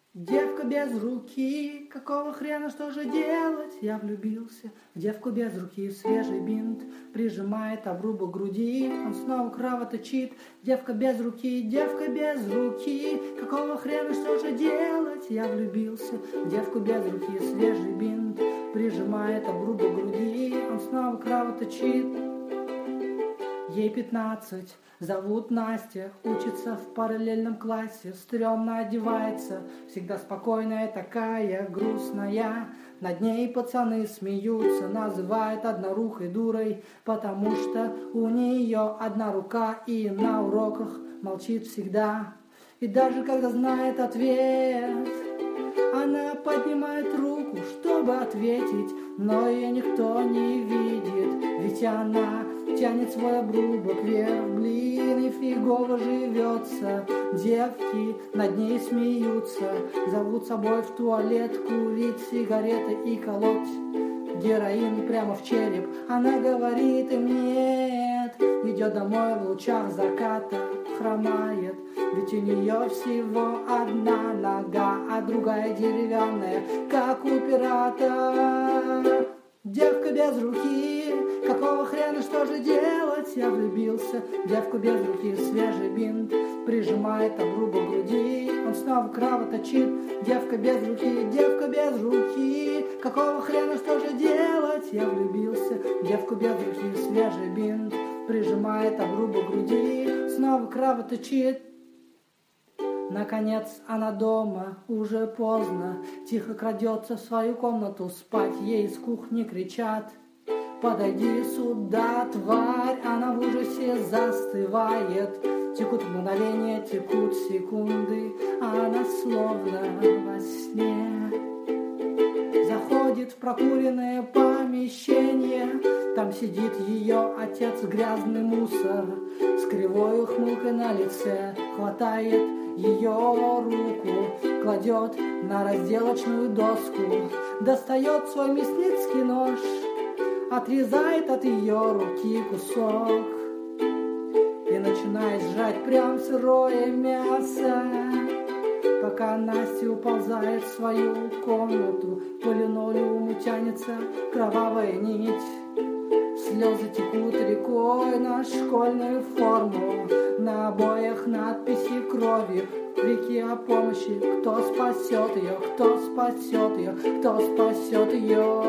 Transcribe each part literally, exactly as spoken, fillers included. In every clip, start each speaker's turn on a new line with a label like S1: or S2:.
S1: Девка без руки, какого хрена, что же делать? Я влюбился в девку без руки, свежий бинт прижимает обрубок груди, он снова кровоточит. Девка без руки, девка без руки, какого хрена, что же делать? Я влюбился в девку без руки, свежий бинт прижимает обрубок груди, он снова кровоточит. Ей пятнадцать, зовут Настя, учится в параллельном классе, стрёмно одевается, всегда спокойная такая, грустная. Над ней пацаны смеются, называют однорукой дурой, потому что у нее одна рука и на уроках молчит всегда. И даже когда знает ответ, она поднимает руку, чтобы ответить, но ее никто не видит, ведь она тянет свой обрубок вверх, блин, и фигово живется. Девки над ней смеются, зовут с собой в туалет, курить сигареты и колоть героин прямо в череп. Она говорит им нет, идет домой в лучах заката, хромает, ведь у нее всего одна нога, а другая деревянная, как у пирата. Девка без руки, какого хрена, что же делать? Я влюбился в девку без руки, свежий бинт прижимает обрубок груди, он снова кровоточит. Девка без руки, девка без руки, какого хрена, что же делать? Я влюбился в девку без руки, свежий бинт прижимает обрубок груди, снова кровоточит. Наконец она дома, уже поздно, тихо крадется в свою комнату спать, ей из кухни кричат: подойди сюда, тварь! Она в ужасе застывает, текут мгновения, текут секунды, она словно во сне. Заходит в прокуренное помещение, там сидит ее отец, грязный мусор, с кривой ухмылкой на лице, хватает ее руку, кладет на разделочную доску, достает свой мясницкий нож, отрезает от ее руки кусок и начинает жрать прям сырое мясо, пока Настя уползает в свою комнату. По линолеуму тянется кровавая нить, слезы текут рекой на школьную форму, на обоях надписи кровью, крики о помощи. Кто спасет ее, кто спасет ее, кто спасет ее?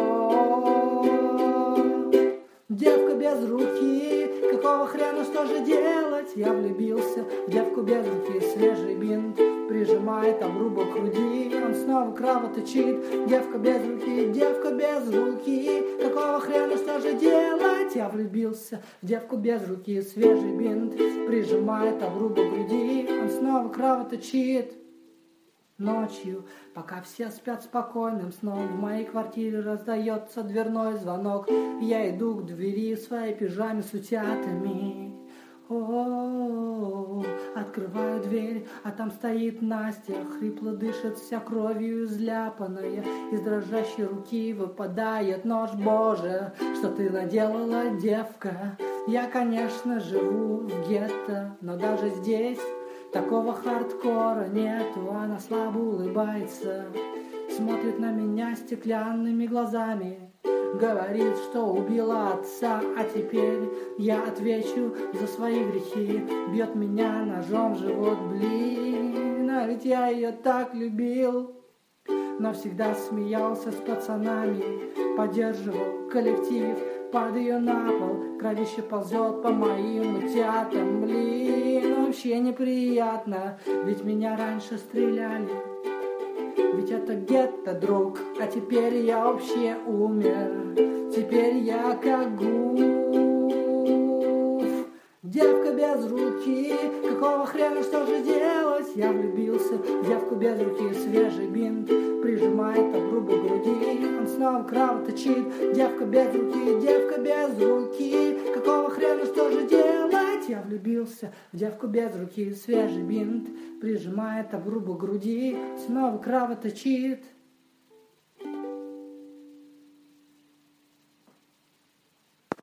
S1: Девка без руки, какого хрена, что же делать? Я влюбился в девку без руки, свежий бинт прижимает обрубок груди, он снова кровоточит. Девка без руки, девка без руки, какого хрена, что же делать? Я влюбился в девку без руки, свежий бинт прижимает обрубок груди, он снова кровоточит. Ночью, пока все спят спокойным сном, в моей квартире раздается дверной звонок. Я иду к двери в своей пижаме с утятами. О-о-о, открываю дверь, а там стоит Настя, хрипло дышит, вся кровью изляпанная. Из дрожащей руки выпадает нож. Боже, что ты наделала, девка? Я, конечно, живу в гетто, но даже здесь такого хардкора нету. Она слабо улыбается, смотрит на меня стеклянными глазами, говорит, что убила отца, а теперь я отвечу за свои грехи. Бьет меня ножом в живот, блин, а ведь я ее так любил. Но всегда смеялся с пацанами, поддерживал коллектив, падаю на пол, кровище ползет по моим утятам, блин, вообще неприятно, ведь меня раньше стреляли, ведь это гетто, друг, а теперь я вообще умер, теперь я как гуф. Девка без руки, какого хрена, что же делать? Я влюбился в девку без руки, свежий бинт прижимает обрубок груди, он снова кровоточит. Девка без руки, девка без руки, какого хрена, что же делать? Я влюбился в девку без руки, свежий бинт прижимает обрубок груди, снова кровоточит.